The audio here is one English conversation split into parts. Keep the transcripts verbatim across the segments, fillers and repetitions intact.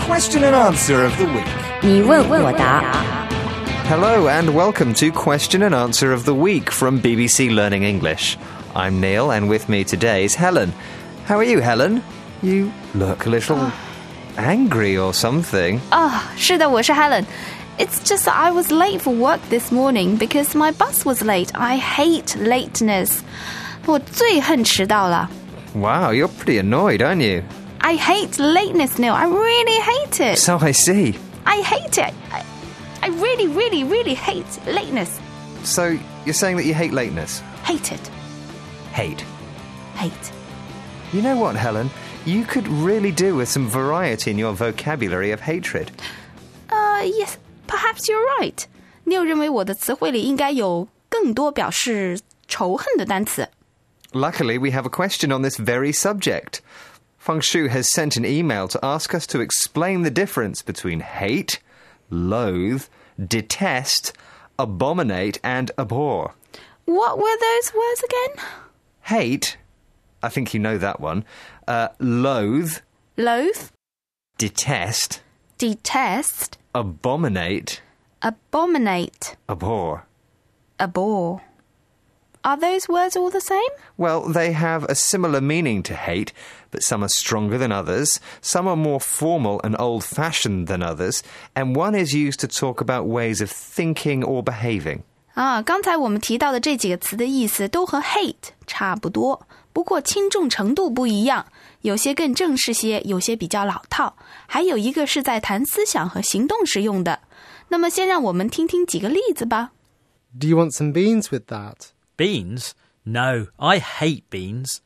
question and answer of the week. 你问我答。 Hello and welcome to Question and Answer of the Week from B B C Learning English. I'm Neil and with me today is Helen. How are you, Helen? You look a little angry or something. 啊，是的，我是 Helen。It's just I was late for work this morning because my bus was late. I hate lateness. 我最恨迟到了。 Wow, you're pretty annoyed, aren't you? I hate lateness, Neil. I really hate it. So I see. I hate it. I, I really, really, really hate lateness. So you're saying that you hate lateness? Hate it. Hate. Hate. You know what, Helen? You could really do with some variety in your vocabulary of hatred. Uh, yes, perhaps you're right. Neil 认为我的词汇里应该有更多表示仇恨的单词。 Luckily, we have a question on this very subject. Feng Shu has sent an email to ask us to explain the difference between hate, loathe, detest, abominate, and abhor. What were those words again? Hate, I think you know that one. Uh, loathe, Loathe, detest, detest, abominate, abominate, abhor. abhor. Are those words all the same? Well, they have a similar meaning to hate, but some are stronger than others, some are more formal and old-fashioned than others, and one is used to talk about ways of thinking or behaving. 啊，刚才我们提到的这几个词的意思都和 hate 差不多，不过轻重程度不一样，有些更正式些，有些比较老套，还有一个是在谈思想和行动时用的。那么先让我们听听几个例子吧。 Do you want some beans with that? Beans? No, I hate beans.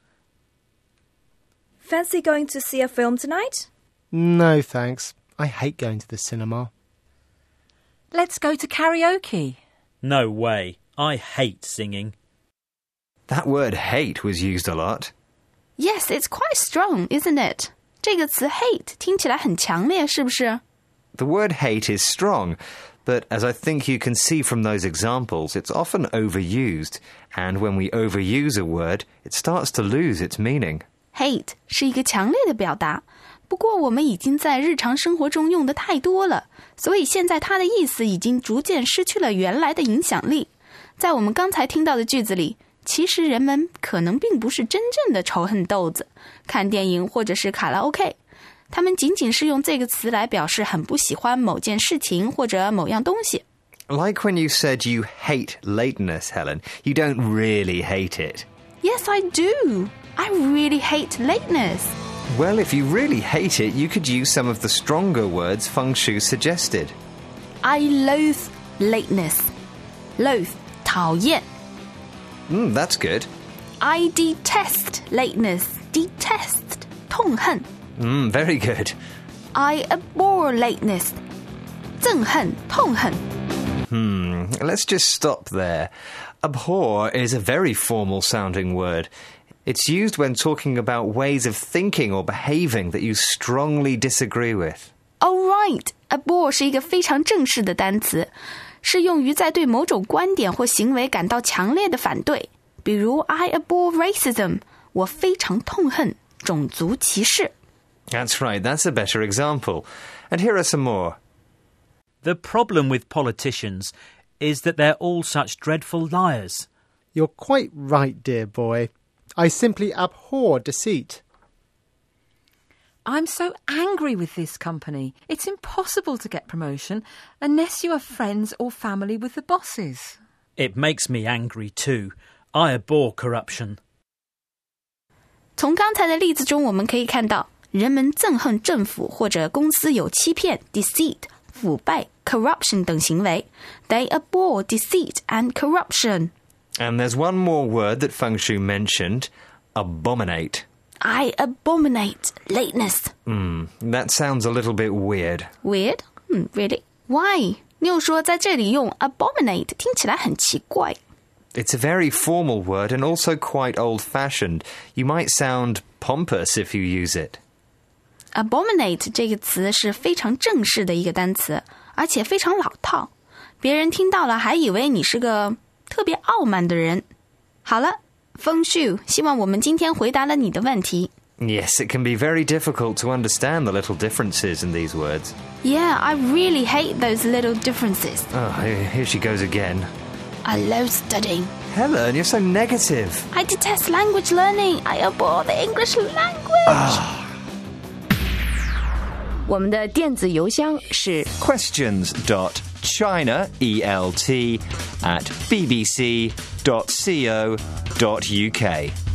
Fancy going to see a film tonight? No, thanks. I hate going to the cinema. Let's go to karaoke. No way. I hate singing. That word hate was used a lot. Yes, it's quite strong, isn't it? 这个词 hate 听起来很强烈，是不是？ The word hate is strong, but as I think you can see from those examples, it's often overused, and when we overuse a word, it starts to lose its meaning. Hate 是一个强烈的表达，不过我们已经在日常生活中用的太多了，所以现在它的意思已经逐渐失去了原来的影响力。在我们刚才听到的句子里，其实人们可能并不是真正的仇恨豆子，看电影或者是卡拉 OK， 他们仅仅是用这个词来表示很不喜欢某件事情或者某样东西。 Like when you said you hate lateness, Helen, you don't really hate it. Yes, I do. I really hate lateness. Well, if you really hate it, you could use some of the stronger words Feng Shu suggested. I loathe lateness. Loathe, 讨厌。 Mm, that's good. I detest lateness. Detest, 痛恨。 Mm, very good. I abhor lateness. 憎恨，痛恨。 Hmm, let's just stop there. Abhor is a very formal-sounding word. It's used when talking about ways of thinking or behaving that you strongly disagree with. Oh, right. Abhor 是一个非常正式的单词，是用于在对某种观点或行为感到强烈的反对。比如 I abhor racism. 我非常痛恨种族歧视。 That's right, that's a better example. And here are some more. The problem with politicians is that they're all such dreadful liars. You're quite right, dear boy. I simply abhor deceit. I'm so angry with this company. It's impossible to get promotion unless you are friends or family with the bosses. It makes me angry too. I abhor corruption. 从刚才的例子中我们可以看到，人们憎恨政府或者公司有欺骗 deceit 腐败 corruption 等行为。 They abhor deceit and corruption. And there's one more word that Feng Shu mentioned, abominate. I abominate lateness. Hmm, that sounds a little bit weird. Weird? Hmm, really? Why? 你又说在这里用 abominate 听起来很奇怪。 It's a very formal word and also quite old-fashioned. You might sound pompous if you use it. Abominate 这个词是非常正式的一个单词，而且非常老套，别人听到了还以为你是个特别傲慢的人。好了，Feng Shu，希望我们今天回答了你的问题。 Yes, it can be very difficult to understand the little differences in these words. Yeah, I really hate those little differences. Oh, here here she goes again. I love studying. Helen, you're so negative. I detest language learning. I abhor the English language. 我们的电子邮箱是 Questions dot China E L T at b b c dot co dot u k